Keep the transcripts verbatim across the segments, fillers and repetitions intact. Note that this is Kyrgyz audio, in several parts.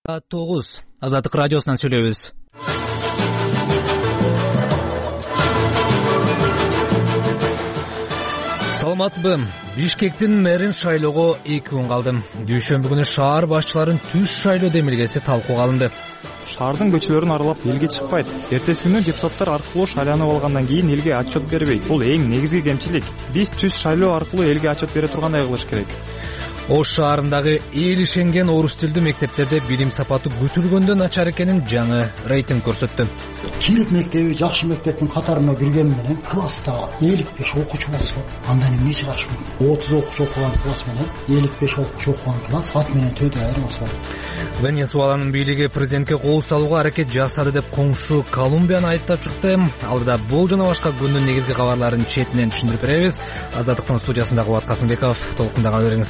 тогуз Азаттык радиосунан сүйлөйбүз. Саламатсызбы? Бишкектин мэрин шайлоого эки күн калды. Дүйшөмбү күнү шаар башчыларын түз шайлоо демилгеси талкууга алынды. Шаардын көчөлөрүн аралап элге чыкпайт. Эртеси күнү депутаттар аркылуу шайланып алгандан кийин элге отчет бербейт. Бул эң негизги кемчилик. Биз түз шайлоо аркылуу элге отчет бере тургандай кылыш керек. Ош шаарындагы эл ишенген орус тилдүү мектептерде билим сапаты күтүлгөндөн начар экенин жаңы рейтинг көрсөттү. Кирип мектеби жакшы мектептин катарына кирген менен класста элүү беш окуучу болсо, андан эмне чыгашы мүмкүн? отуз окуучу окуган класс менен элүү беш окуучу окуган класс ат менен төдө айырмасы бар. Венесуэланын бийлиги президентке кол салууга аракет жасады деп коңшу Колумбияны айыптап чыкты. Алдыда бул жана башка күндүн негизги кабарларын четинен түшүндүрүп беребиз. Азаттыктын студиясында Кубат Касымбеков, толкундаган бериңиз.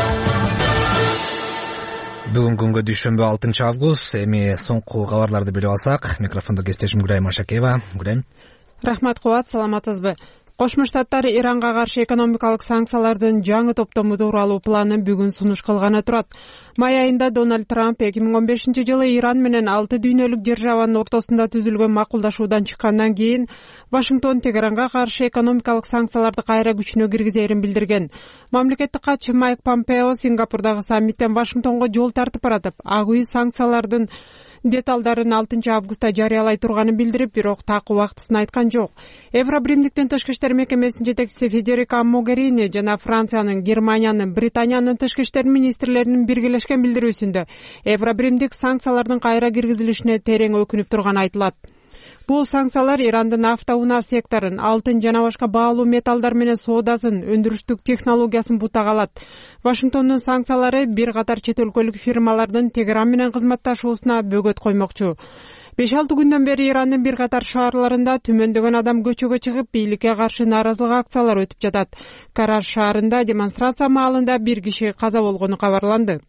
Бүгүн күнгө дүйшөмбү алтынчы август. Эми соңку кабарларды билип алсак, микрофондо кесиптешим Гүлайым Машакеева. Гүлайым. Рахмат Кубат, саламатсызбы? Кошмо Штаттар Иранга каршы экономикалык санкциялардын жаңы топтому тууралуу планын бүгүн сунуш кылганы турат. Май айында Дональд Трамп эки миң он бешинчи жылы Иран менен алты дүйнөлүк державанын ортосунда түзүлгөн макулдашуудан чыккандан кийин Вашингтон Тегеранга каршы экономикалык санкцияларды кайра күчүнө киргизерин билдирген. Мамлекеттик катчы Майк Помпео Сингапурдагы саммиттен Вашингтонго жол тартып баратып, ак үй санкциялардын деталдарын алтынчы августта жарыялай турганын билдирип, бирок так убактысын айткан жок. Евробримдиктин тышкы иштер мекемесинин жетекчиси Федерика Могерини жана Франциянын, Германиянын, Британиянын тышкы иштер министрлеринин биргелешкен билдирүүсүндө Евробримдик санкциялардын кайра киргизилишине терең өкүнүп турганы айтылат. Бул санкциялар Ирандын автоунаа секторун, алтын жана башка баалуу металлдар менен соодасын, өндүрүштүк технологиясын бутага алат. Вашингтондун санкциялары бир катар чет өлкөлүк фирмалардын Тегеран менен кызматташуусуна бөгөт коймокчу. беш алты күндөн бери Ирандын бир катар шаарларында түмөндөгөн адам көчөгө чыгып, бийликке каршы нааразылык акциялары өтүп жатат. Караш шаарында демонстрация маалында бир киши каза болгону кабарланды.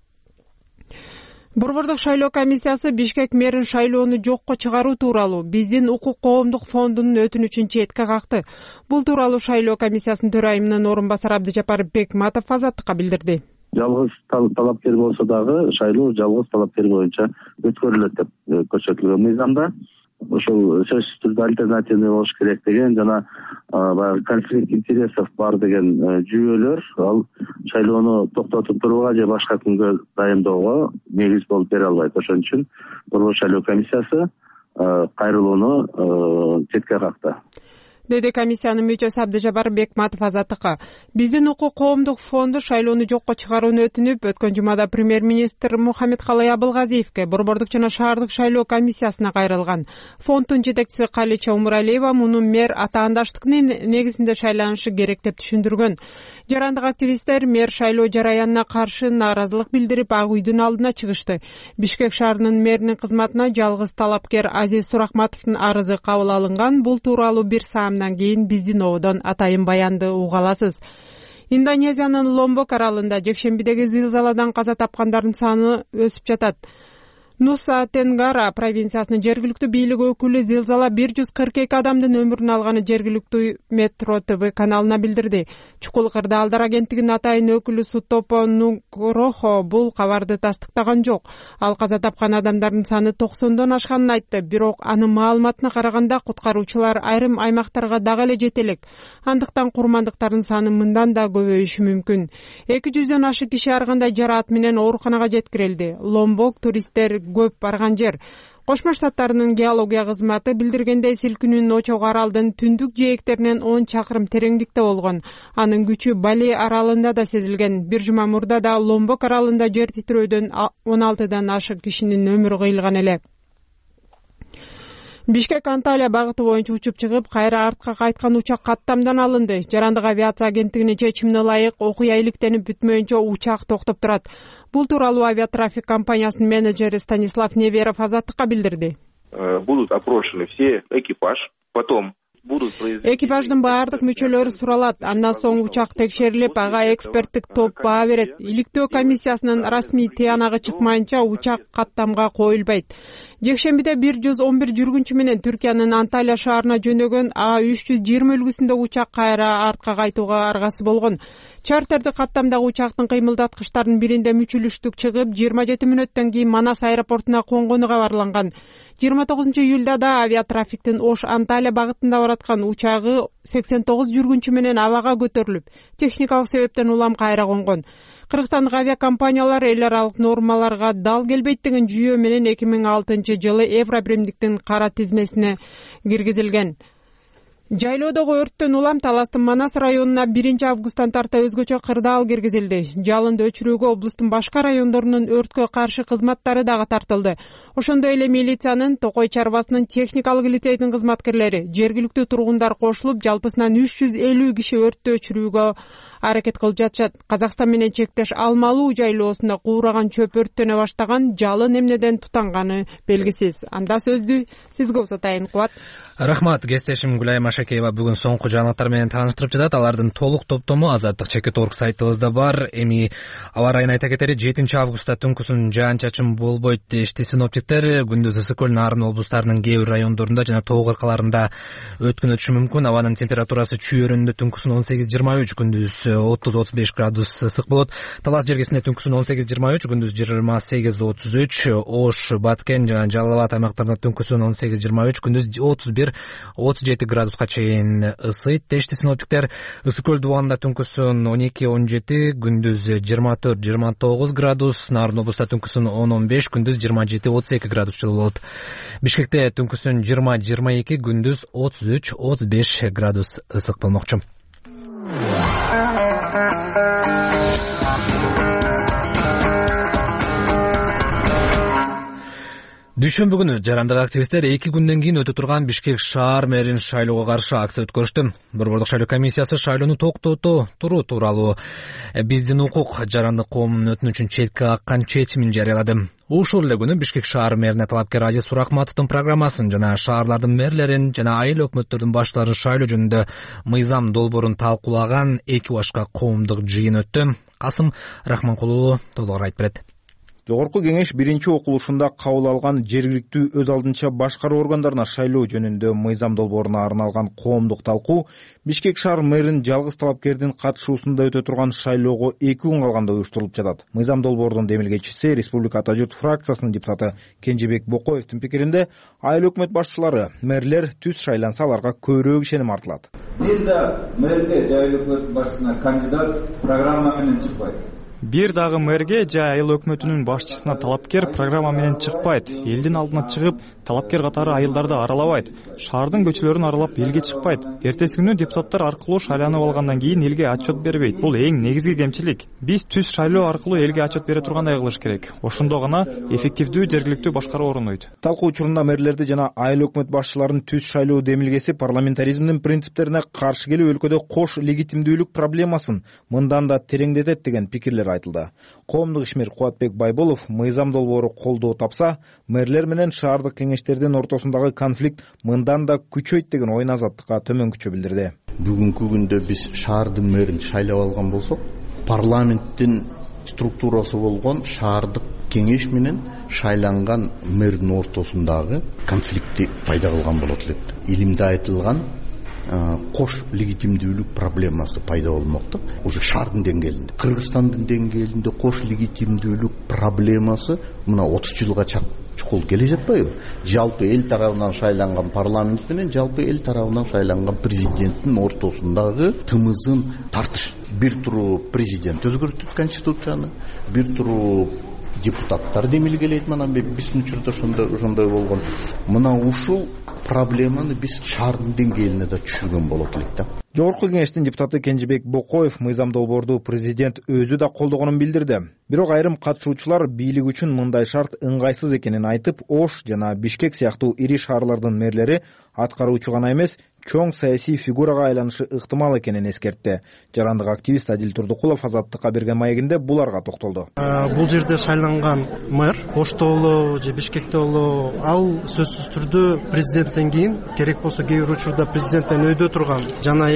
Борбордук шайлоо комиссиясы Бишкек мэрин шайлоону жокко чыгаруу тууралуу биздин укук коомдук фондунун өтүнүчүн четке какты. Бул тууралуу шайлоо комиссиясынын төрайымынын орун басары Абдыжапар Бекматов Азаттыкка билдирди. Жалгыз талапкер болсо дагы шайлоо жалгыз талапкер боюнча өткөрүлөт деп көрсөтүлгөн мыйзамда. Ошол сөзсүз түрдө альтернативный болуш керек деген жана баягы конфликт интересов бар деген жүйөлөр ал шайлоону токтотуп турууга же башка күнгө дайындоого негиз болуп бере албайт. Ошон үчүн Борбор шайлоо комиссиясы кайрылууну четке какты. Деди комиссиянын мүчөсү Абдыжапар Бекматов Азаттыкка. Биздин укук коомдук фонду шайлоону жокко чыгарууну өтүнүп, өткөн жумада премьер-министр Мухаммедкалай Абылгазиевке борбордук жана шаардык шайлоо комиссиясына кайрылган. Фонддун жетекчиси Калича Умуралиева муну мэр атаандаштыктын негизинде шайланышы керек деп түшүндүргөн. Жарандык активисттер мэр шайлоо жараянына каршы нааразылык билдирип, ак үйдүн алдына чыгышты. Бишкек шаарынын мэринин кызматына жалгыз талапкер Азиз Суракматовдун арызы кабыл алынган. Бул тууралуу бир саамдан кийин биздин ободон атайын баянды уга аласыз. Индонезиянын Ломбок аралында жекшембидеги зилзаладан каза тапкандардын саны өсүп жатат. Нуса Тенгара провинциясынын жергиликтүү бийлик өкүлү зилзала бир жүз кырк эки адамдын өмүрүн алганы жергиликтүү Метро ТВ каналына билдирди. Чукул Кырдаалдар агенттигинин атайын өкүлү Сутопо Нугрохо бул кабарды тастыктаган жок. Ал каза тапкан адамдардын саны токсондон ашканын айтты, бирок анын маалыматына караганда куткаруучулар айрым аймактарга дагы эле жете элек. Андыктан курмандыктардын саны мындан да көбөйүшү мүмкүн. эки жүздөн ашык киши ар кандай жараат менен ооруканага жеткирилди. Ломбок туристтер көп барган жер. Кошмо Штаттарынын геология кызматы билдиргендей, силкинүүнүн очогу аралдын түндүк жээктеринен он чакырым тереңдикте болгон. Анын күчү Бали аралында да сезилген. Бир жума мурда да Ломбок аралында жер титирөөдөн он алтыдан ашык кишинин өмүрү кыйылган эле. Бишкек Анталия багыты боюнча учуп чыгып, кайра артка кайткан учак каттамдан алынды. Жарандык авиация агенттигинин чечимине ылайык окуя иликтенип бүтмөйүнчө учак токтоп турат. Бул тууралуу авиатрафик компаниясынын менеджери Станислав Неверов Азаттыкка билдирди. Будут опрошены все экипаж, потом Экипаждын баардык мүчөлөрү суралат. Андан соң учак текшерилип, ага эксперттик топ баа берет. Иликтөө комиссиясынын расмий тыянагы чыкмайынча учак каттамга коюлбайт. Жекшембиде бир жүз он бир жүргүнчү менен Түркиянын Анталия шаарына жөнөгөн А үч жүз жыйырма үлгүсүндө учак кайра артка кайтууга аргасы болгон. чартердик каттамдагы учактын кыймылдаткычтарынын биринде мүчүлүштүк чыгып жыйырма жети мүнөттөн кийин Манас аэропортуна конгону кабарланган. жыйырма тогузунчу июлда да авиатрафиктин Ош-Анталия багытында бараткан учагы сексен тогуз жүргүнчү менен абага көтөрүлүп, техникалык себептен улам кайра конгон. Кыргызстандык авиакомпаниялар эл аралык нормаларга дал келбейт деген жүйө менен эки миң алтынчы жылы Евробримдиктин кара тизмесине киргизилген. Жайлоодогу өрттөн улам Таластын Манас районуна биринчи августтан тарта өзгөчө кырдаал киргизилди. Жалынды өчүрүүгө облустун башка райондорунун өрткө каршы кызматтары дагы тартылды. Ошондой эле милициянын, Токой чарбасынын техникалык лицейдин кызматкерлери, жергиликтүү тургундар кошулуп, жалпысынан үч жүз элүү киши өрттү өчүрүүгө аракет кылып жатышат. Казакстан менен чектеш Алмалуу жайлоосунда куураган чөп өрттөнө баштаган, жалын эмнеден тутанганы белгисиз. Анда сөздү сизге узатайын, Кубат. Рахмат, кесиптешим Гүлайым Ашакеева бүгүн соңку жаңылыктар менен тааныштырып жатат. Алардын толук топтому Азаттык чекит орг сайтыбызда бар. Эми аба ырайын айта кетели, жетинчи августта түнкүсүн жаан-чачын болбойт дешти синоптиктер. Күндүз ысык көл, Нарын облустарынын кээ бир райондорунда жана тоо кыркаларында өткүн өтүшү мүмкүн. Абанын температурасы чүйөрүндө түнкүсүн он сегиз жыйырма үч, күндүз отуз отуз беш градус ысык болот. Талас жергесинде түнкүсүн он сегиз жыйырма үч, күндүз жыйырма сегиз отуз үч. Ош, Баткен жана Жалал Абад аймактарында түнкүсүн он сегиз жыйырма үч, күндүз отуз бир отуз жети градуска чейин ысыйт дешти синоптиктер. Ысык көл дубалында түнкүсүн он эки он жети, күндүз жыйырма төрт жыйырма тогуз градус. Нарын облустунда түнкүсүн он он беш, күндүз жыйырма жети отуз эки градус жылы болот. Бишкекте түнкүсүн жыйырма жыйырма эки, күндүз отуз үч отуз беш градус ысык болмокчу. Дүйшөмбү күнү жарандык активисттер эки күндөн кийин өтө турган Бишкек шаар мэрин шайлоого каршы акция өткөрүштү. Борбордук шайлоо комиссиясы шайлоону токтото туруу тууралуу биздин укук жарандык коомунун өтүнүчүн четке каккан чечимин жарыялады. Ушул эле күнү Бишкек шаар мэрине талапкер Азиз Суракматовдун программасын жана шаарлардын мэрлерин жана айыл өкмөттөрдүн баштарын шайлоо жөнүндө мыйзам долбоорун талкуулаган эки башка коомдук жыйын өттү. Касым Рахманкулуу толугураак айтып берет. Жогорку кеңеш биринчи окулушунда кабыл алган жергиликтүү өз алдынча башкаруу органдарына шайлоо жөнүндө мыйзам долбооруна арналган коомдук талкуу Бишкек шаар мэрин жалгыз талапкердин катышуусунда өтө турган шайлоого эки күн калганда уюштурулуп жатат. Мыйзам долбоордун демилгечиси Республика Ата журт фракциясынын депутаты Кенжебек Бокоевдин пикиринде, айыл өкмөт башчылары, мэрлер түз шайланса аларга көбүрөөк ишеним артылат. Бир да мэрге же айыл өкмөт башчысына кандидат программа менен чыкпайт. Бир дагы мэрге же айыл өкмөтүнүн башчысына талапкер программа менен чыкпайт. Элдин алдына чыгып, талапкер катары айылдарды аралабайт. Шаардын көчөлөрүн аралап элге чыкпайт. Эртеси күнү депутаттар аркылуу шайланып алгандан кийин элге отчет бербейт. Бул эң негизги кемчилик. Биз түз шайлоо аркылуу элге отчет бере тургандай кылыш керек. Ошондо гана эффективдүү жергиликтүү башкаруу орнойт. Талкуу учурунда мэрлерди жана айыл өкмөт башчыларын түз шайлоо демилгеси парламентаризмдин принциптерине каршы келип, өлкөдө кош легитимдүүлүк проблемасын мындан да тереңдетет деген пикирлер айтылды. Коомдук ишмер Кубатбек Байболов мыйзам долбоору колдоо тапса, мэрлер менен шаардык кеңештердин ортосундагы конфликт мындан да күчөйт деген оюн Азаттыкка төмөнкүчө билдирди. Бүгүнкү күндө биз шаардын мэрин шайлап алган болсок, парламенттин структурасы болгон шаардык кеңеш менен шайланган мэрдин ортосундагы конфликтти пайда кылган болот элек. Илимде айтылган кош легитимдүүлүк проблемасы пайда болмокто. Уже шаардын деңгээлинде, Кыргызстандын деңгээлинде кош легитимдүүлүк проблемасы мына отуз жылга чукул келе жатпайбы? Жалпы эл тарабынан шайланган парламент менен жалпы эл тарабынан шайланган президенттин ортосундагы тымызын тартыш. Бир туру президент өзгөртүп конституцияны, бир туру депутаттар демилгелейт. Мына биздин учурда ошондой ошондой болгон. Мына ушул проблеманы биз шаардын деңгээлине да түшүргөн болот элек да. Жогорку кеңештин депутаты Кенжебек Бокоев мыйзам долбоорду президент өзү да колдогонун билдирди. Бирок айрым катышуучулар бийлик үчүн мындай шарт ыңгайсыз экенин айтып, Ош жана Бишкек сыяктуу ири шаарлардын мэрлери аткаруучу гана эмес, чоң саясий фигурага айланышы ыктымал экенин эскертти. Жарандык активист Адил Турдукулов Азаттыкка берген маегинде буларга токтолду. Бул жерде шайланган мэр Ошто болобу же Бишкекте болобу, ал сөзсүз түрдө президенттен кийин, керек болсо кээ бир учурда президенттен өйдө турган жана эч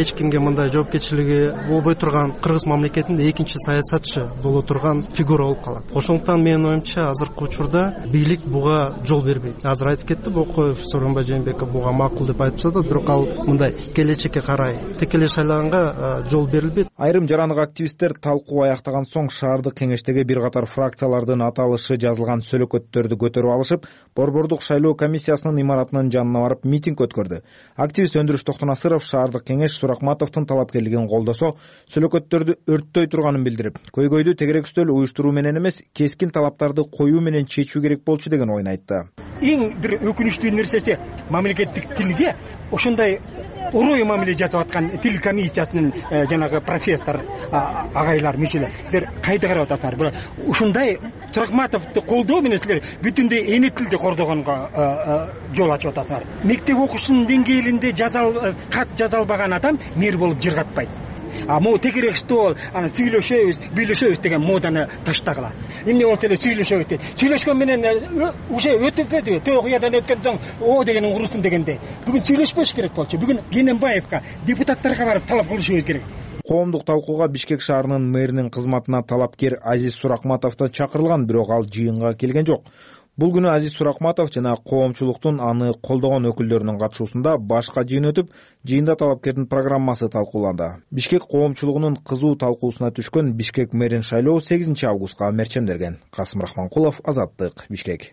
эч кимге мындай жоопкерчилиги болбой турган кыргыз мамлекетинде экинчи саясатчы боло турган фигура болуп калат. Ошондуктан менин оюмча азыркы учурда бийлик буга жол бербейт. Азыр айтып кетти Бокоев, Сооронбай Жээнбеков буга макул деп айтышса да, бирок ал мындай келечекке карай текелей шайланганга жол берилбейт. Айрым жарандык активисттер талкуу аяктаган соң шаардык кеңештеги бир катар фракциялардын аталышы жазылган сүлөкөттөрдү көтөрүп алышып, Борбордук шайлоо комиссиясынын имаратынын жанына барып митинг өткөрдү. Активист Өндүрүш Токтонасыров шаардык кеңеш Суракматовдун талапкерлигин колдосо, сүлөкөттөрдү өрттөй турганын билдирип, көйгөйдү тегерек үстөл уюштуруу менен эмес, кескин талаптарды коюу менен чечүү керек болчу деген ойун айтты. Эң бир өкүнүчтүү нерсеси мамлекеттик тилге ошондой уруу мамиле жасап аткан тил комиссиясынын жанагы профессор агайлар мүчөлөр кайда карап атасыңар? Бирок ушундай Суракматовду колдоо менен силер бүтүндөй эне тилди кордогонго жол ачып атасыңар. Мектеп окуушунун деңгээлинде жазал кат жаза албаган адам мэр болуп жыргатпайт. А могу тегерек стол, аны сүйлөшөбүз, бийлешөбүз деген моданы таштагыла. Эмне болсо эле сүйлөшөбүз дейт. Сүйлөшкөн менен уже өтүппөдү, тоогуядан өткөн соң о дегенин урусун дегенде. Бүгүн сүйлөшпөш керек болчу. Бүгүн Кененбаевка, депутаттарга барып талап кылышыбыз керек. Коомдук талкууга Бишкек шаарынын мэринин кызматына талапкер Азиз Суракматов да чакырылган, бирок ал жыйынга келген жок. Бул күнү Азиз Суракматов жана коомчулуктун аны колдогон өкүлдөрүнүн катышуусунда башка жыйын өтүп, жыйында талапкердин программасы талкууланды. Бишкек коомчулугунун кызуу талкуусуна түшкөн Бишкек мэрин шайлоо сегизинчи августка мерчемделген. Касым Рахманкулов, Азаттык, Бишкек.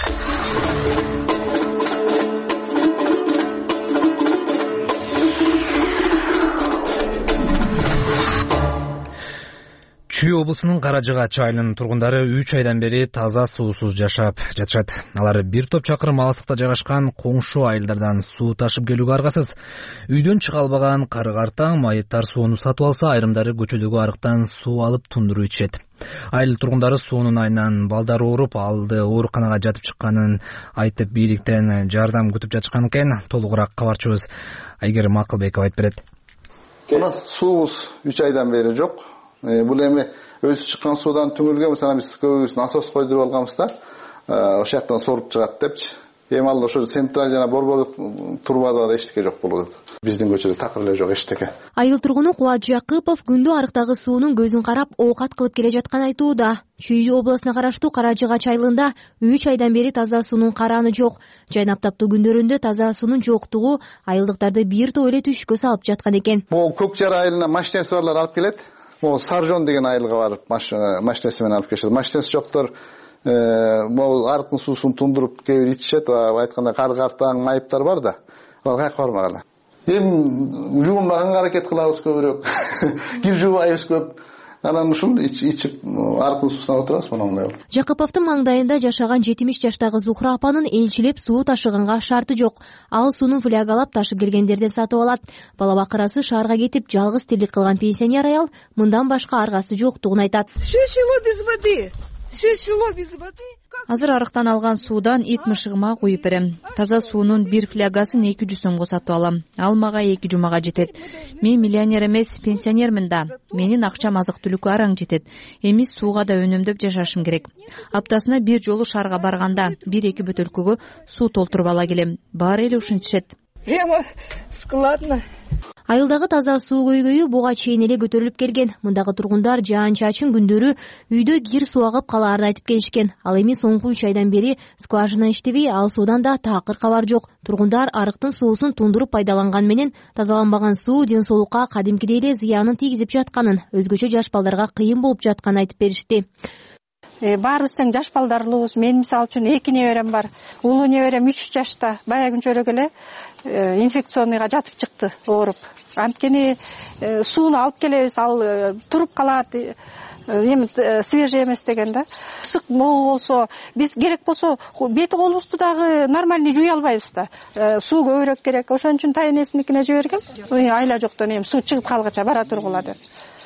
Чүй облусунун Каражыгач айылынын тургундары үч айдан бери таза суусуз жашап жатышат. Алар бир топ чакырым алыстыкта жайгашкан коңшу айылдардан суу ташып келүүгө аргасыз. Үйдөн чыга албаган кары-картаң майыптар сууну сатып алса, айрымдары көчөдөгү арыктан суу алып тундуруп ичет. Айыл тургундары суунун айынан балдары ооруп, алды ооруканага жатып чыкканын айтып, бийликтен жардам күтүп жатышкан экен. Толугураак кабарчыбыз Айгерим Акылбеков айтып берет. Мына суубуз үч айдан бери жок. Бул эми өзү чыккан суудан түңүлгөн, мисалы биз көбүбүз насос койдуруп алганбыз да, ошол жактан соруп чыгат депчи. Эми ал ошо централь жана борбордук турбада да эчтеке жок болуп атат. Биздин көчөдө такыр эле жок эчтеке. Айыл тургуну Кубат Жакыпов күндө арыктагы суунун көзүн карап оокат кылып келе жаткан айтууда. Чүй облусуна караштуу Каражыгач айылында үч айдан бери таза суунун караны жок. Жайнап таптуу күндөрүндө таза суунун жоктугу айылдыктарды бир топ эле түшкө салып жаткан экен. Могу Көк Жара айылына машинеси барлар алып келет. Могу Саржон деген айылга барып машинеси менен алып келишет. Машинеси жоктор могу арыктын суусун тундуруп кээ бир ичишет, айтканда кары-картаң, майыптар бар да. Ал кайка бармагыла. Эми жуунбаганга аракет кылабыз көбүрөөк. Кир жуубайбыз көп. Анан ушул ичип аркылуу суусуна отурабыз мондай болуп. Жакыповдун маңдайында жашаган жетимиш жаштагы Зухра апанын элчилеп суу ташыганга шарты жок. Ал суунун флягалап ташып келгендерден сатып алат. Бала бакырасы шаарга кетип жалгыз тирлик кылган пенсионер аял мындан башка аргасы жоктугун айтат. Все село без воды. Все село без воды. Азыр арыктан алган суудан ит мышыгыма куюп берем. Таза суунун бир флягасын эки жүз сомго сатып алам. Ал мага эки жумага жетет. Мен миллионер эмес, пенсионермин да. Менин акчам азык-түлүккө араң жетет. Эми сууга да өнөмдөп жашашым керек. Аптасына бир жолу шаарга барганда бир эки бөтөлкөгө суу толтуруп ала келем. Баары эле ушинтишет. Прямо складно. Айылдагы таза суу көйгөйү буга чейин эле көтөрүлүп келген. Мындагы тургундар жаан-чачын күндөрү үйдө кир суу агып калаарын айтып келишкен. Ал эми соңку үч айдан бери скважина иштебей, ал суудан да такыр кабар жок. Тургундар арыктын суусун тундуруп пайдаланган менен тазаланбаган суу ден соолукка кадимкидей эле зыянын тийгизип жатканын, өзгөчө жаш балдарга кыйын болуп жатканын айтып беришти. Баарыбыз тең жаш балдарлуубуз. Мен мисалы үчүн эки неберем бар. Улуу неберем үч жашта. Баягы күнчөрөк эле инфекционныйга жатып чыкты, ооруп. Анткени сууну алып келебиз, ал туруп калат. Эми свежий эмес деген да. Ысык могу болсо, биз керек болсо бети колубузду дагы нормальный жуй албайбыз да. Суу көбүрөөк керек. Ошон үчүн тайнесиникине жибергем. Айла жоктон эми суу чыгып калгыча бара тургула деп.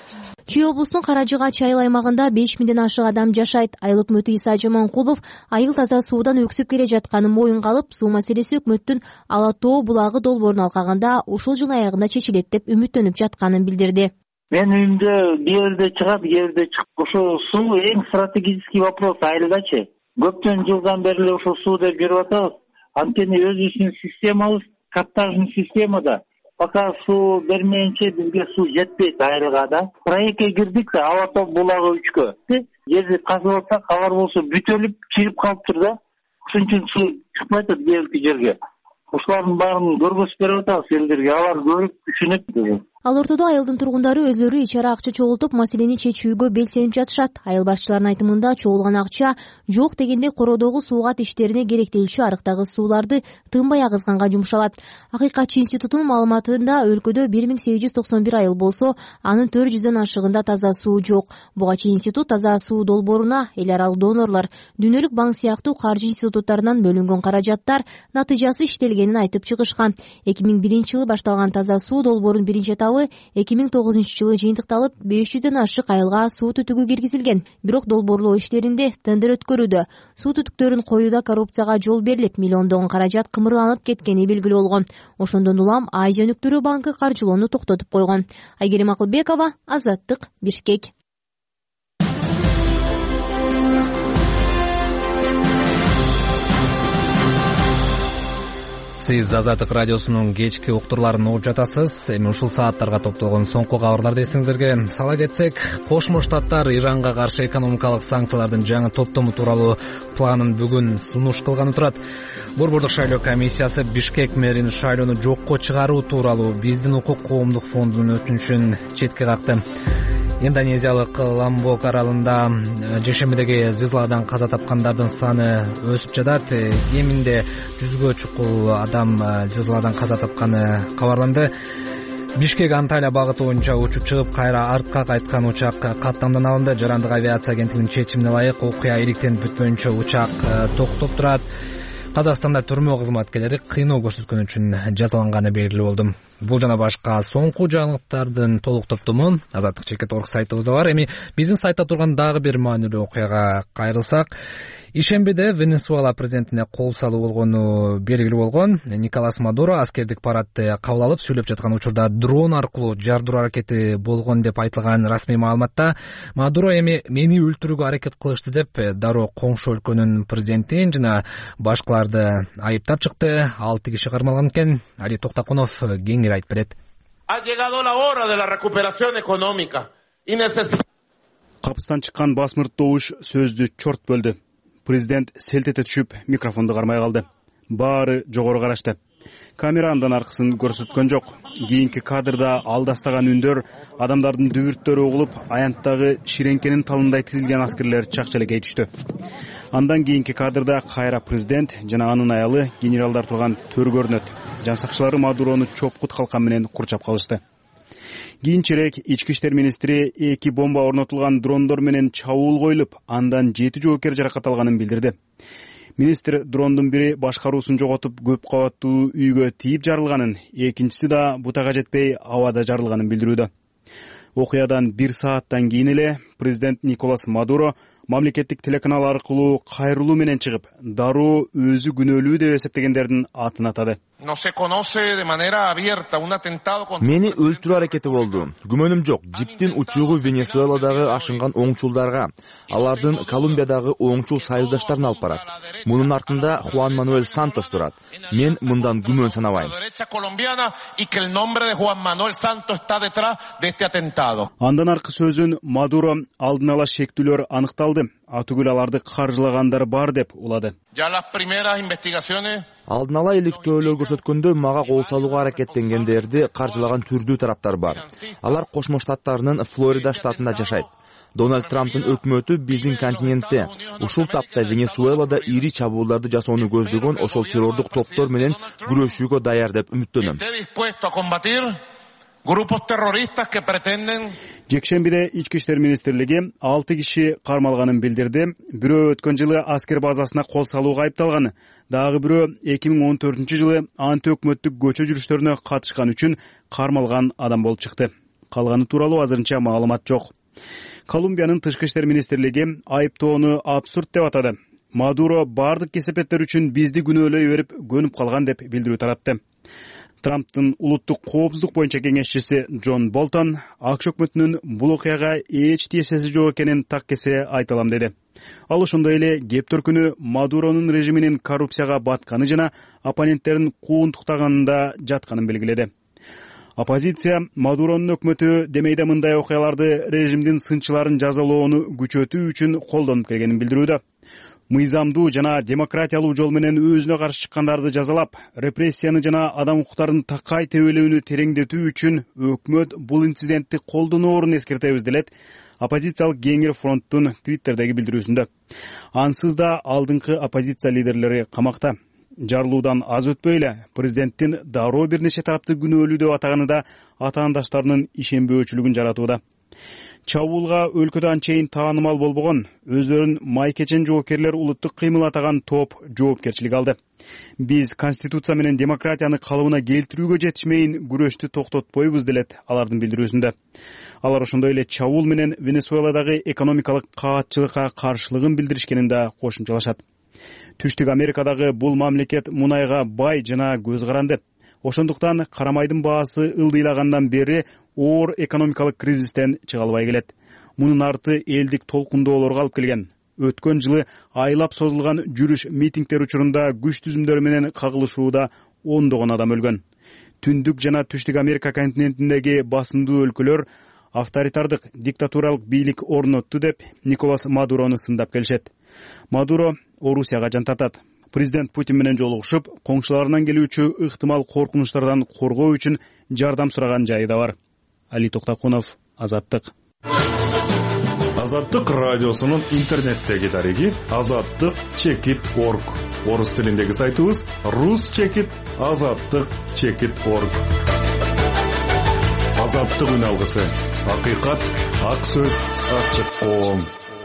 Чүй облусунун Каражыгач айыл аймагында беш миңден ашык адам жашайт. Айыл өкмөтү Иса Жаманкулов айыл таза суудан өксүп келе жатканын моюнга алып, суу маселеси өкмөттүн Ала Тоо булагы долбоорун алкаганда ушул жыл аягында чечилет деп үмүттөнүп жатканын билдирди. Мен үйүмдө бир жерде чыгат, бир жерде чыгып, ошол суу эң стратегический вопрос айылдачы. Көптөн жылдан бери ушул суу деп жүрүп атабыз. Анткени өзүбүздүн системабыз каптаган системада. пока суу бермейинче бизге суу жетпейт айылга да. Проектке кирдик да Аба Тоо булагы үчкө. Жерди казып атсак алар болсо бүтөлүп чыгып калыптыр да. Ошон үчүн суу чыкпай атат кээ жерге. Ушулардын баарын көргөзүп берип атабыз элдерге. Алар көрүп түшүнөт. Ал ортодо айылдын тургундары өзлөрү ичара акча чогултуп маселени чечүүгө белсенип жатышат. Айыл башчыларынын айтымында чогулган акча жок дегенде короодогу суугат иштерине керектелүүчү арыктагы сууларды тынбай агызганга жумшалат. Акыйкатчы институтунун маалыматында өлкөдө бир миң сегиз жүз токсон бир айыл болсо, анын төрт жүздөн ашыгында таза суу жок. Буга чейин институт таза суу долбооруна эл аралык донорлор, Дүйнөлүк банк сыяктуу каржы институттарынан бөлүнгөн каражаттар натыйжасы иштелгенин айтып чыгышкан. эки миң биринчи жылы башталган таза суу долбоорунун биринчи этабы эки миң тогузунчу жылы жыйынтыкталып, беш жүздөн ашык айылга суу түтүгү киргизилген. Бирок долбоорлоо иштеринде тендер өткөрүүдө суу түтүктөрүн коюуда коррупцияга жол берилип, миллиондогон каражат кымырланып кеткени белгилүү болгон. Ошондон улам Азия өнүктүрүү банкы каржылоону токтотуп койгон. Айгерим Акылбекова, Азаттык, Бишкек. Сиз Азаттык радиосунун кечки уктурларын угуп жатасыз. Эми ушул сааттарга топтолгон соңку кабарларды эсиңиздерге сала кетсек, Кошмо Штаттар Иранга каршы экономикалык санкциялардын жаңы топтому тууралуу планын бүгүн сунуш кылганы турат. Борбордук шайлоо комиссиясы Бишкек мэрин шайлоону жокко чыгаруу тууралуу Биздин укук коомдук фондунун өтүнүчүн четке какты. Индонезиялык Ламбок аралында жекшембидеги зылзаладан каза тапкандардын саны өсүп жатат. Кеминде жүзгө чукул адам зылзаладан каза тапканы кабарланды. Бишкек Анталия багыты боюнча учуп чыгып, кайра артка кайткан учак каттамдан алынды. Жарандык авиация агенттигинин чечимине ылайык окуя иликтенип бүтпөйүнчө учак токтоп турат. Казакстанда түрмө кызматкерлери кыйноо көрсөткөн үчүн жазаланганы белгилүү болду. Бул жана башка соңку жаңылыктардын толук топтому Азаттык чекит точка орг сайтыбызда бар. Эми биздин сайтта турган дагы бир маанилүү окуяга кайрылсак, ишембиде Венесуэла президентине кол салуу болгону белгилүү болгон. Николас Мадуро аскердик парадты кабыл алып сүйлөп жаткан учурда дрон аркылуу жардыруу аракети болгон деп айтылган расмий маалыматта Мадуро эми мени өлтүрүүгө аракет кылышты деп дароо коңшу өлкөнүн президентин жана башкаларды айыптап чыкты. Алты киши кармалган экен. Али Токтакунов кеңири айтып берет. Капыстан чыккан басмырттооуш сөздү чорт бөлдү. Президент селт эте түшүп, микрофонду кармай калды. Баары жогору карашты. Камера андан аркысын көрсөткөн жок. Кийинки кадрда алдастаган үндөр, адамдардын дүбүрттөрү угулуп, аянттагы ширеңкенин талындай тизилген аскерлер чакчелекей түштү. Андан кийинки кадрда кайра президент жана анын аялы генералдар турган төр көрүнөт. Жан сакчылары Мадурону чопкут калкан менен курчап калышты. Кийинчерээк ички иштер министри эки бомба орнотулган дрондор менен чабуул коюлуп, андан жети жоокер жаракат алганын билдирди. Министр дрондун бири башкаруусун жоготуп, көп кабаттуу үйгө тийип жарылганын, экинчиси да бутага жетпей абада жарылганын билдирүүдө. Окуядан бир сааттан кийин эле президент Николас Мадуро мамлекеттик телеканал аркылуу кайрылуу менен чыгып, дароо өзү күнөөлүү деп эсептегендердин атын атады. Мени өлтүрүү аракети болду. Күмөнүм жок. Жиптин учуугу Венесуэладагы ашынган оңчулдарга, алардын Колумбиядагы оңчул сайылдаштарын алып барат. Мунун артында Хуан Мануэль Сантос турат. Мен мындан күмөн санабайм. Андан аркы сөзүн Мадуро алдын ала шектүүлөр аныкталды. Атүгүл аларды каржылагандар бар деп улады. Алдын ала иликтөөлөр көрсөткөндө мага кол салууга аракеттенгендерди каржылаган түрдүү тараптар бар. Алар Кошмо Штаттарынын Флорида штатында жашайт. Дональд Трамптын өкмөтү биздин континентте, ушул тапта Венесуэлада ири чабуулдарды жасоону көздөгөн ошол террордук топтор менен күрөшүүгө даяр деп үмүттөнөм. Жекшембиде ички иштер министрлиги алты киши кармалганын билдирди. Бирөө өткөн жылы аскер базасына кол салууга айыпталган. Дагы бирөө эки миң он төртүнчү жылы анти өкмөттүк көчө жүрүштөрүнө катышкан үчүн кармалган адам болуп чыкты. Калганы тууралуу азырынча маалымат жок. Колумбиянын тышкы иштер министрлиги айыптоону абсурд деп атады. Мадуро бардык кесепеттер үчүн бизди күнөөлөй берип көнүп калган деп билдирүү таратты. Трамптын улуттук коопсуздук боюнча кеңешчиси Джон Болтон АКШ өкмөтүнүн бул окуяга эч тиешеси жок экенин так кесе айта алам деди. Ал ошондой эле кеп төркүнү Мадуронун режиминин коррупцияга батканы жана оппоненттерин кууntуктаганында жатканын белгиледи. Оппозиция Мадуронун өкмөтү демейде мындай окуяларды режимдин сынчыларын жазалоону күчөтүү үчүн колдонуп келгенин билдирүүдө. Мыйзамдуу жана демократиялуу жол менен өзүнө каршы чыккандарды жазалап, репрессияны жана адам укуктарын такай тебелөөнү тереңдетүү үчүн өкмөт бул инцидентти колдоноорун эскертебиз делет оппозициялык Кеңир фронттун Твиттердеги билдирүүсүндө. Ансыз да алдыңкы оппозиция лидерлери камакта. Жарылуудан аз өтпөй эле президенттин дароо бир нече тарапты күнөөлүү деп атаганы да атаандаштарынын ишенбөөчүлүгүн жаратууда. Чабуулга өлкөдө анчейин таанымал болбогон, өзлөрүн майкечен жоокерлер улуттук кыймыл атаган топ жоопкерчилик алды. Биз конституция менен демократияны калыбына келтирүүгө жетишмейин күрөштү токтотпойбуз делет алардын билдирүүсүндө. Алар ошондой эле чабуул менен Венесуэладагы экономикалык каатчылыкка каршылыгын билдиришкенин да кошумчалашат. Түштүк Америкадагы бул мамлекет мунайга бай жана көз каранды. Ошондуктан карамайдын баасы ылдыйлагандан бери оор экономикалык кризистен чыга албай келет. Мунун арты элдик толкундоолорго алып келген. Өткөн жылы айлап созулган жүрүш митингдер учурунда күч түзүмдөрү менен кагылышууда ондогон адам өлгөн. Түндүк жана Түштүк Америка континентиндеги басымдуу өлкөлөр авторитардык диктатуралык бийлик орнотту деп Николас Мадурону сындап келишет. Мадуро Орусияга жан тартат. Президент Путин менен жолугушуп, коңшуларынан келүүчү ыктымал коркунучтардан коргоо үчүн жардам сураган жайы да бар. Али Токтакунов, Азаттык. Азаттык радиосунун интернеттеги дареги азаттык чекит точка орг. Орус тилиндеги сайтыбыз рус чекит азаттык чекит точка орг. Азаттык үн алгысы. Акыйкат, ак сөз, ачык коом.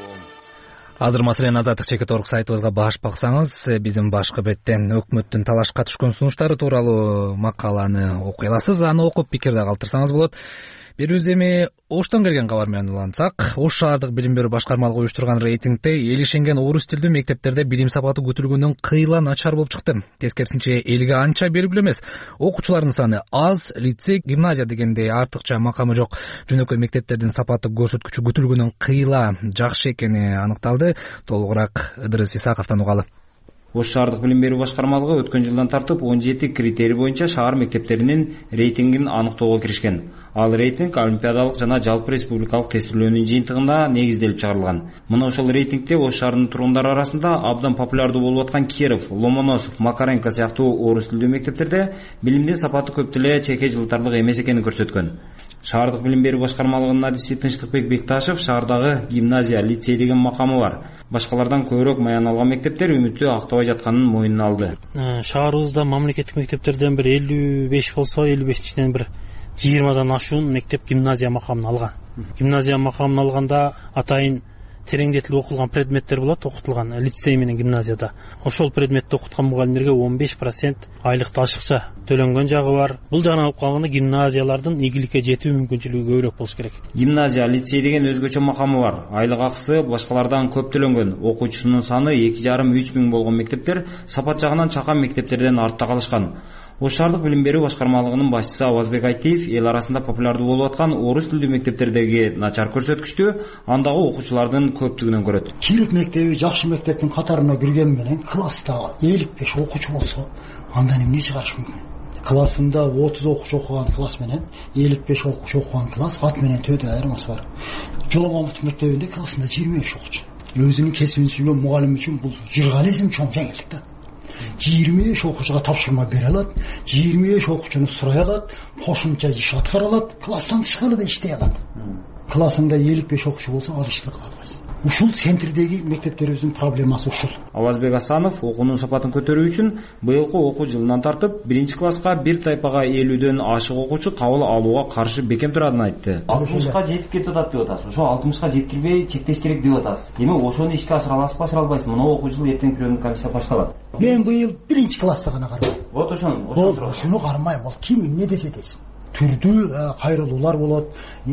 Азыр маселен азаттык чекит точка орг сайтыбызга баш баксаңыз, биздин башкы беттен өкмөттүн талашка түшкөн сунуштары тууралуу макаланы окуй аласыз. Аны окуп пикир да калтырсаңыз болот. Бирибиз эми Оштон келген кабар менен улантсак, Ош шаардык билим берүү башкармалыгы уюштурган рейтингде эл ишенген орус тилдүү мектептерде билим сапаты күтүлгөндөн кыйла начар болуп чыкты. Тескерисинче элге анча белгилүү эмес. Окуучулардын саны аз, лицей, гимназия дегендей артыкча макамы жок. Жөнөкөй мектептердин сапаты көрсөткүчү күтүлгөндөн кыйла жакшы экени аныкталды. Толугураак Ыдырыс Исаковдон угалы. Ош шаардык билим берүү башкармалыгы өткөн жылдан тартып он жети критерий боюнча шаар мектептеринин рейтингин аныктоого киришкен. Ал рейтинг олимпиадалык жана жалпы республикалык тестилөөнүн жыйынтыгында негизделип чыгарылган. Мына ошол рейтингде Ош шаарынын тургундары арасында абдан популярдуу болуп аткан Киров, Ломоносов, Макаренко сыяктуу орус тилдүү мектептерде билимдин сапаты көп деле чеке жылтарлык эмес экенин көрсөткөн. Шаардык билим берүү башкармалыгынын адиси Тынчтыкбек Бекташев шаардагы гимназия, лицей деген макамы бар. Башкалардан көбүрөөк маян алган мектептер үмүттү актабай жатканын моюнуна алды. Шаарыбызда мамлекеттик мектептерден бир элүү беш болсо, элүү бештин ичинен бир жыйырмадан ашуун мектеп гимназия макамын алган. Гимназия макамын алганда атайын тереңдетилип окулган предметтер болот, окутулган лицей менен гимназияда. Ошол предметти окуткан мугалимдерге он беш процент айлыкты ашыкча төлөнгөн жагы бар. Бул жагынан алып калганда гимназиялардын ийгиликке жетүү мүмкүнчүлүгү көбүрөөк болуш керек. Гимназия, лицей деген өзгөчө макамы бар. Айлык акысы башкалардан көп төлөнгөн. Окуучусунун саны эки жарым үч миң болгон мектептер сапат жагынан чакан мектептерден артта калышкан. Ош шаардык билим берүү башкармалыгынын башчысы Авазбек Айтиев эл арасында популярдуу болуп аткан орус тилдүү мектептердеги начар көрсөткүчтү андагы окуучулардын көптүгүнөн көрөт. Киров мектеби жакшы мектептин катарына кирген менен класста элүү беш окуучу болсо, анда эмне чыгарыш мүмкүн? Классында отуз окуучу окуган класс менен элүү беш окуучу окуган класс ат менен төдө айырмасы бар. Жоломамов мектебинде классында жыйырма беш окуучу. Өзүнүн кесибин сүйгөн мугалим үчүн бул жыргализм чоң жеңилдик да. жыйырма беш окуучуга тапшырма бере алат, жыйырма беш окуучуну сурай алат, кошумча иш аткара алат, класстан тышкары да иштей алат. Классында элүү беш окуучу болсо ал ишти кыла албайсың. Ушул центрдеги мектептерибиздин проблемасы ушул. Авазбек Асанов окуунун сапатын көтөрүү үчүн быйылкы окуу жылынан тартып биринчи класска бир тайпага элүүдөн ашык окуучу кабыл алууга каршы бекем турганын айтты. алтымышка жетип кетип атат деп атасыз. Ошо алтымышка жеткирбей чектеш керек деп атасыз. Эми ошону ишке ашыра аласызбы, ашыра албайсызбы? Мына окуу жыл эртең приемный комиссия башталат. Мен быйыл биринчи класста гана карайм. Вот ошону, ошону. Ошону кармайм. Ал ким эмне десе десин. Түрдүү кайрылуулар болот.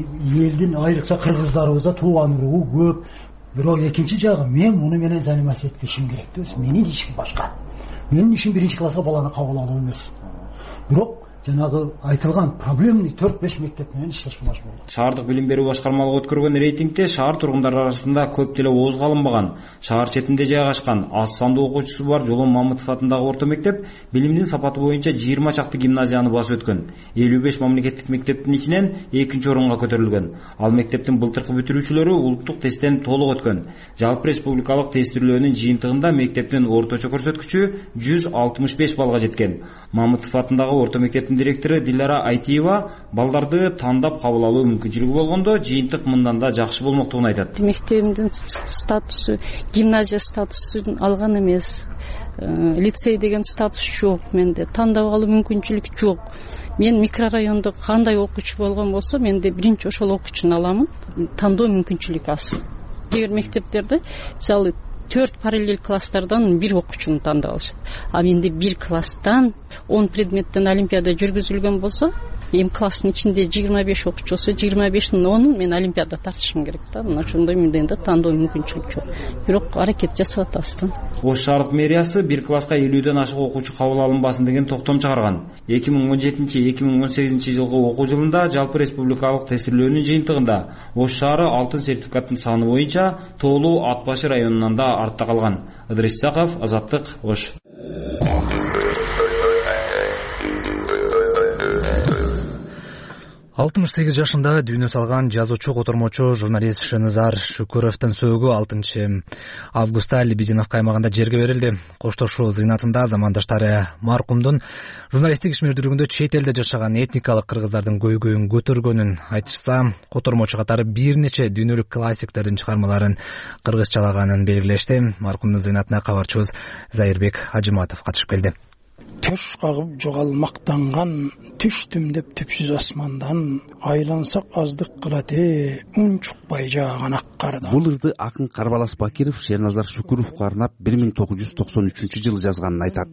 Элдин айрыкча кыргыздарыбызда тууган уруу көп. Бирок экинчи жагы мен муну менен заниматься этпешим керек да. Менин ишим башка. Менин ишим биринчи класска баланы кабыл алуу эмес. Бирок жанагы айтылган проблемный төрт беш мектеп менен иштешке мажбур болду. Шаардык билим берүү башкармалыгы өткөргөн рейтингде шаар тургундары арасында көп деле оозго алынбаган, шаар четинде жайгашкан аз сандуу окуучусу бар Жолон Мамытов атындагы орто мектеп билимдин сапаты боюнча жыйырма чакты гимназияны басып өткөн. элүү беш мамлекеттик мектептин ичинен экинчи орунга көтөрүлгөн. Ал мектептин былтыркы бүтүрүүчүлөрү улуттук тесттен толук өткөн. Жалпы республикалык тестирөөнүн жыйынтыгында мектептин орточо көрсөткүчү жүз алтымыш беш балга жеткен. Мамытов атындагы орто мектептин директору Дилара Айтиева балдарды тандап кабыл алуу мүмкүнчүлүгү болгондо жыйынтык мындан да жакшы болмоктугун айтат. Мектебимдин статусу гимназия статусун алган эмес. Лицей деген статус жок менде. Тандап алуу мүмкүнчүлүк жок. Мен микрорайондо кандай окуучу болгон болсо, менде биринчи ошол окуучуну аламын. Тандоо мүмкүнчүлүк аз. Дегер мектептерде мисалы төрт параллель класстардан бир окуучуну тандап алышат. А менде бир класстан он предметтен олимпиада жүргүзүлгөн болсо, эми класстын ичинде жыйырма беш окуучу болсо, жыйырма бештин онун мен олимпиада тартышым керек да. Мына ошондой менде да тандоо мүмкүнчүлүк жок. Бирок аракет жасап атабыз да. Ош шаардык мэриясы бир класска элүүдөн ашык окуучу кабыл алынбасын деген токтом чыгарган. эки миң он жетинчи эки миң он сегизинчи жылкы окуу жылында жалпы республикалык тестирөөнүн жыйынтыгында Ош шаары алтын сертификаттын саны боюнча Тоолуу Ат башы районунан да артта калган. Ыдырыс Исаков, Азаттык, Ош. алтымыш сегиз жашында дүйнө салган жазуучу, котормочу, журналист Шеназар Шүкүрөвдүн сөөгү алтынчы августта Лебединовка аймагында жерге берилди. Коштошуу зыйнатында замандаштары маркумдун журналисттик ишмердүүлүгүндө чет элде жашаган этникалык кыргыздардын көйгөйүн көтөргөнүн айтышса, котормочу катары бир нече дүйнөлүк классиктердин чыгармаларын кыргызчалаганын белгилешти. Маркумдун зыйнатына кабарчыбыз Зайырбек Ажыматов катышып келди. Төш кагып жогалмактанган, түштүм деп түпсүз асмандан, айлансак аздык кылат э, үн чукпай жааган ак кардан. Бул ырды акын Карбалас Бакиров Шерназар Шүкүрөвгө арнап бир миң тогуз жүз токсон үчүнчү жылы жазганын айтат.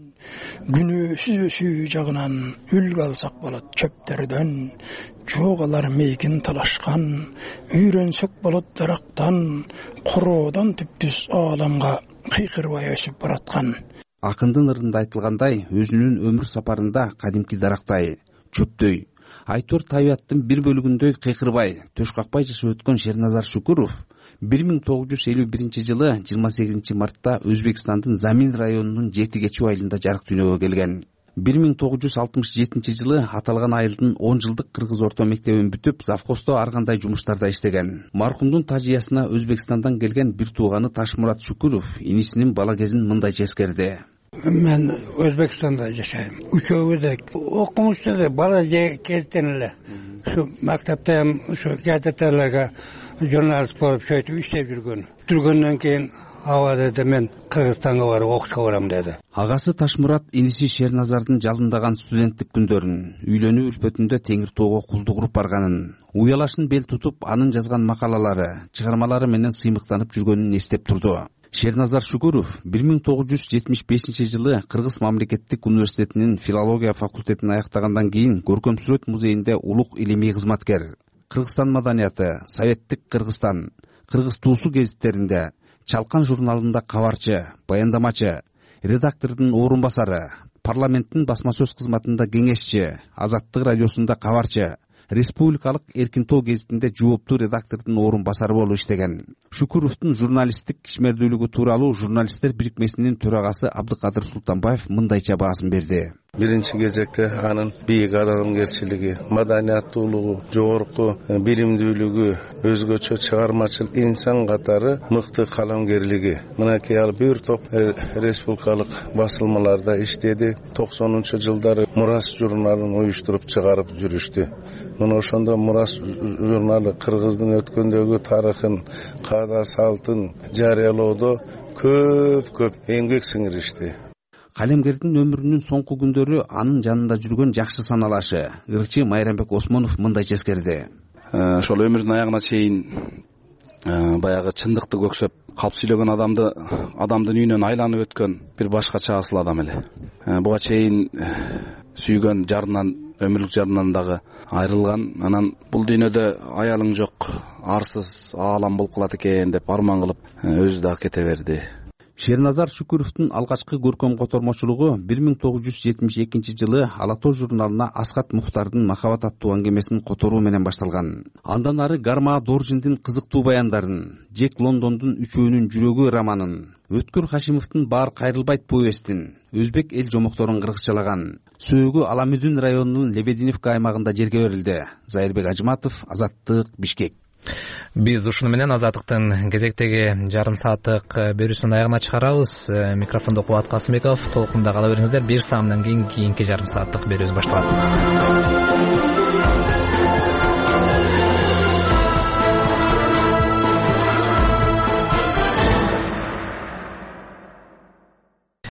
Күнөөсүз өсүү жагынан үлгү алсак болот чөптөрдөн, жогалар мейкин талашкан, үйрөнсөк болот дарактан, короодон түптүз ааламга кыйкырбай өсүп бараткан. Акындын ырында айтылгандай, өзүнүн өмүр сапарында кадимки дарактай, чөптөй, айтор табияттын бир бөлүгүндөй кыйкырбай, төш какпай жашап өткөн Шерназар Шүкүров бир миң тогуз жүз элүү биринчи жылы жыйырма сегизинчи мартта Өзбекстандын Замин районунун Жети Кечүү айылында жарык дүйнөгө келген. бир миң тогуз жүз алтымыш жетинчи жылы аталган айылдын он жылдык кыргыз орто мектебин бүтүп, завхоздо ар кандай жумуштарда иштеген. Маркумдун тажыясына Өзбекстандан келген бир тууганы Ташмурат Шүкүров инисинин бала кезин мындайча эскерди. Мен Өзбекстанда жашайм. Үчөөбүз да окумушту бала кезден эле. Ушу мактапта ушу газетталарга журналист болуп сөйтүп иштеп жүргөн. Жүргөндөн кийин абада да мен Кыргызстанга барып окушка барам деди. Агасы Ташмурат иниси Шерназардын жалындаган студенттик күндөрүн, үйлөнүү үлпөтүндө Теңир тоого кулдук уруп барганын, уялашын бел тутуп анын жазган макалалары, чыгармалары менен сыймыктанып жүргөнүн эстеп турду. Шерназар Шүкүров бир миң тогуз жүз жетимиш бешинчи жылы Кыргыз мамлекеттик университетинин филология факультетин аяктагандан кийин Көркөм сүрөт музейинде улук илимий кызматкер, Кыргызстан маданияты, Советтик Кыргызстан, Кыргыз туусу гезиттеринде, Чалкан журналында кабарчы, баяндамачы, редактордун орун басары, парламенттин басма сөз кызматында кеңешчи, Азаттык радиосунда кабарчы, Республикалык Эркин тоо гезитинде жооптуу редактордун орун басары болуп иштеген. Шүкүрөвдүн журналисттик ишмердүүлүгү тууралуу журналисттер бирикмесинин төрагасы Абдыкадыр Султанбаев мындайча баасын берди. Биринчи кезекте анын бийик адамгерчилиги, маданияттуулугу, жогорку билимдүүлүгү, өзгөчө чыгармачыл инсан катары мыкты каламгерлиги. Мынакей ал бир топ республикалык басылмаларда иштеди. токсонунчу жылдары Мурас журналын уюштуруп чыгарып жүрүштү. Мына ошондо Мурас журналы Кыргыздын өткөндөгү тарыхын, каада салтын жарыялоодо көп-көп эмгек сиңиришти. Калемгердин өмүрүнүн соңку күндөрү анын жанында жүргөн жакшы саналашы ырчы Майрамбек Осмонов мындайча эскерди. Ошол өмүрүнүн аягына чейин баягы чындыкты көксөп калп сүйлөгөн адамды адамдын үйүнөн айланып өткөн бир башкача асыл адам эле. Буга чейин сүйгөн жарынан, өмүрлүк жарынан дагы айрылган. Анан бул дүйнөдө аялың жок, арсыз аалам болуп калат экен деп арман кылып өзү дагы кете берди. Шерназар Шүкүрөвдүн алгачкы көркөм котормочулугу бир миң тогуз жүз жетимиш экинчи жылы Ала тоо журналына Асхат Мухтардын Махабат аттуу аңгемесин которуу менен башталган. Андан ары Гарма Доржиндин Кызыктуу баяндарын, Джек Лондондун Үчөөнүн жүрөгү романын, Өткөр Хашимовдун Баар кайрылбайт повестин, өзбек эл жомокторун кыргызчалаган. Сөөгү Аламүдүн районунун Лебединевка аймагында жерге берилди. Зайырбек Ажыматов, Азаттык, Бишкек. Биз ушуну менен Азаттыктын кезектеги жарым сааттык берүүсүнүн аягына чыгарабыз. Микрофондо Кубат Касымбеков, толкунда кала бериңиздер. Бир саамдан кийин кийинки жарым сааттык берүүбүз башталат.